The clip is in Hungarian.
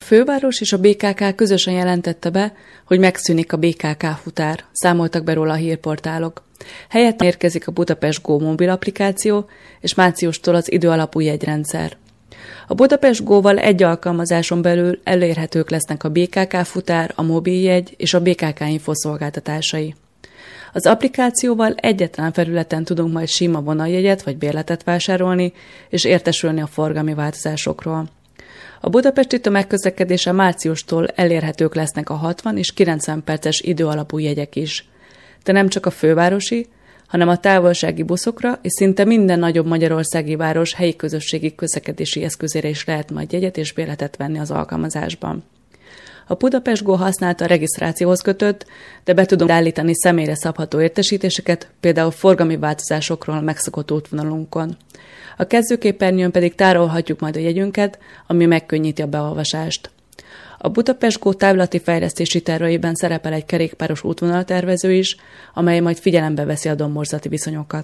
főváros és a BKK közösen jelentette be, hogy megszűnik a BKK futár, számoltak be róla a hírportálok. Helyett érkezik a Budapest Go mobil applikáció, és márciustól az időalapú jegyrendszer. A Budapest Go-val egy alkalmazáson belül elérhetők lesznek a BKK futár, a mobiljegy és a BKK info szolgáltatásai. Az applikációval egyetlen felületen tudunk majd sima vonaljegyet vagy bérletet vásárolni, és értesülni a forgalmi változásokról. A budapesti tömegközlekedésen márciustól elérhetők lesznek a 60 és 90 perces időalapú jegyek is. De nem csak a fővárosi, hanem a távolsági buszokra és szinte minden nagyobb magyarországi város helyi közösségi közlekedési eszközére is lehet majd jegyet és bérletet venni az alkalmazásban. A Budapest Go használta a regisztrációhoz kötött, de be tudunk állítani személyre szabható értesítéseket, például forgalmi változásokról a megszokott útvonalunkon. A kezdőképernyőn pedig tárolhatjuk majd a jegyünket, ami megkönnyíti a beolvasást. A Budapest Go távlati fejlesztési terveiben szerepel egy kerékpáros útvonaltervező is, amely majd figyelembe veszi a domborzati viszonyokat.